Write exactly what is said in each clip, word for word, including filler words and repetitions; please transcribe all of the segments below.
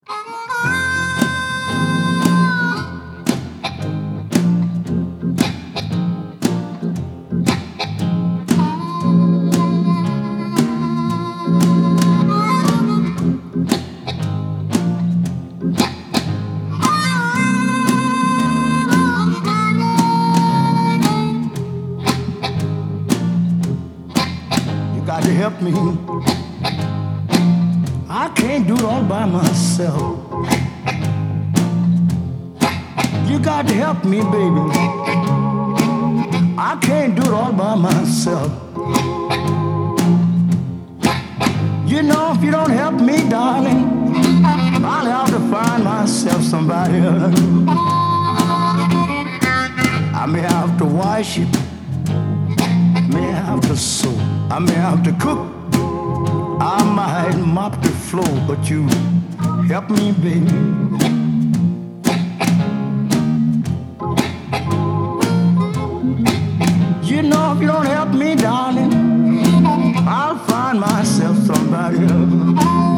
You got to help me. I can't do it all by myself. You got to help me, baby. I can't do it all by myself. You know, if you don't help me, darling, I'll have to find myself somebody else. I may have to wash it, may have to sew, I may have to cook, I might mop the floor, but you help me, baby. You know, if you don't help me, darling, I'll find myself somebody else.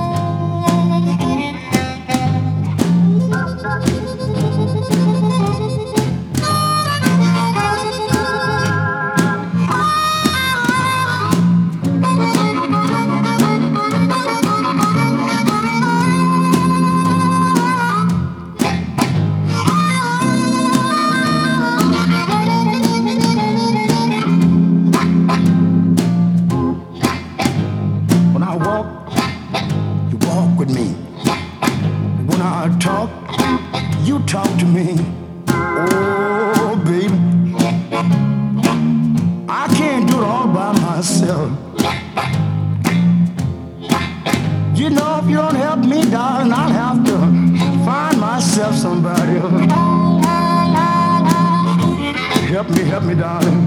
Talk, you talk to me. Oh, baby, I can't do it all by myself. You know, if you don't help me, darling, I'll have to find myself somebody else. Help me, help me, darling.